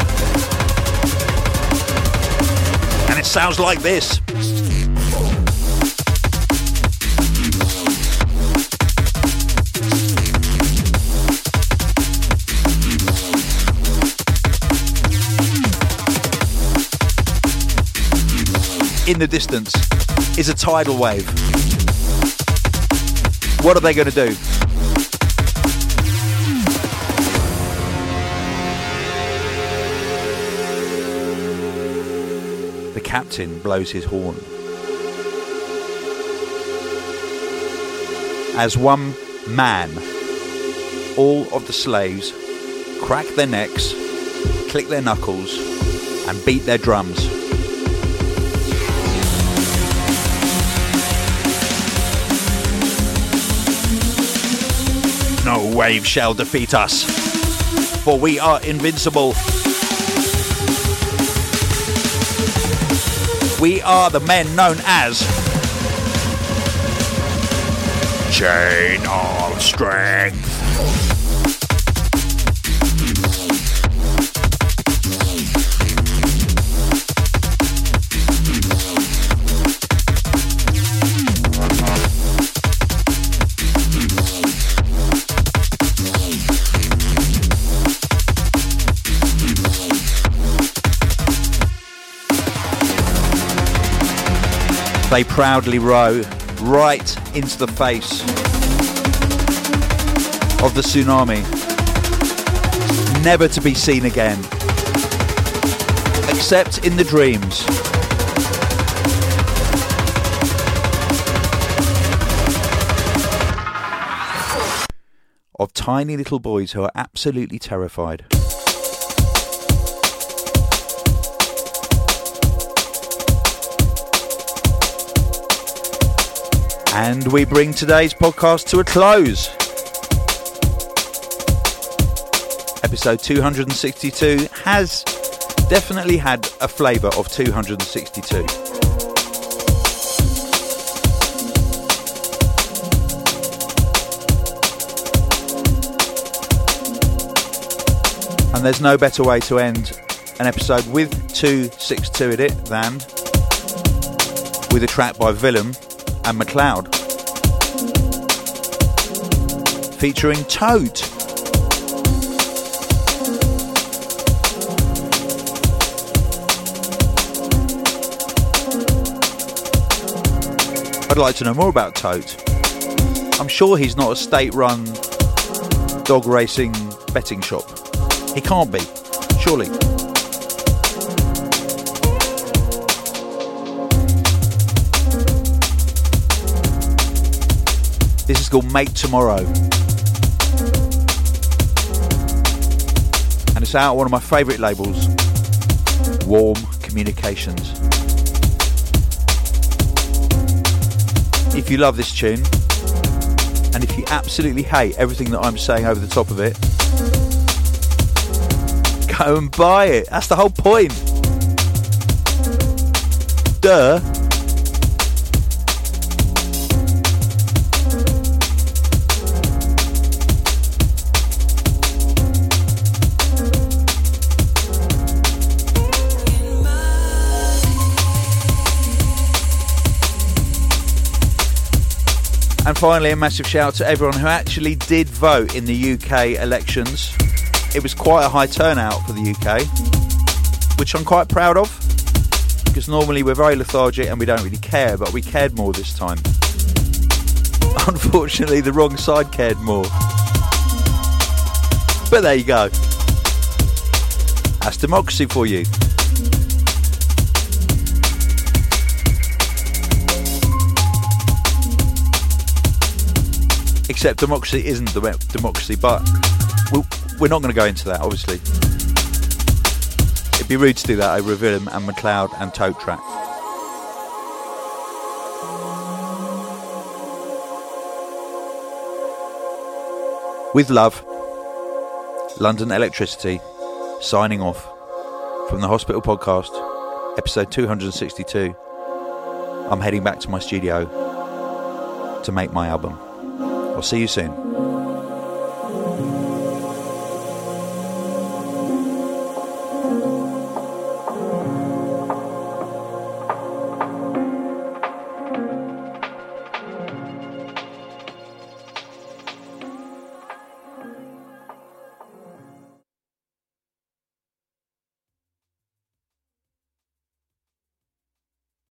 And it sounds like this. In the distance is a tidal wave. What are they going to do? The captain blows his horn. As one man, all of the slaves crack their necks, click their knuckles, and beat their drums. No wave shall defeat us, for we are invincible. We are the men known as Chain of Strength. They proudly row right into the face of the tsunami, never to be seen again, except in the dreams. Of tiny little boys who are absolutely terrified. And we bring today's podcast to a close. Episode 262 has definitely had a flavour of 262. And there's no better way to end an episode with 262 in it than with a track by Willem and McLeod featuring Toad. I'd like to know more about Toad. I'm sure he's not a state-run dog racing betting shop. He can't be, surely. This is called Make Tomorrow. And it's out on one of my favourite labels, Warm Communications. If you love this tune, and if you absolutely hate everything that I'm saying over the top of it, go and buy it. That's the whole point. Duh. And finally, a massive shout out to everyone who actually did vote in the UK elections. It was quite a high turnout for the UK, which I'm quite proud of, because normally we're very lethargic and we don't really care, but we cared more this time. Unfortunately, the wrong side cared more. But there you go. That's democracy for you. Except democracy isn't democracy, but we're not going to go into that, obviously. It'd be rude to do that over Willem and McLeod and Toad track. With love, London Electricity, signing off from the Hospital Podcast, episode 262. I'm heading back to my studio to make my album. I'll see you soon.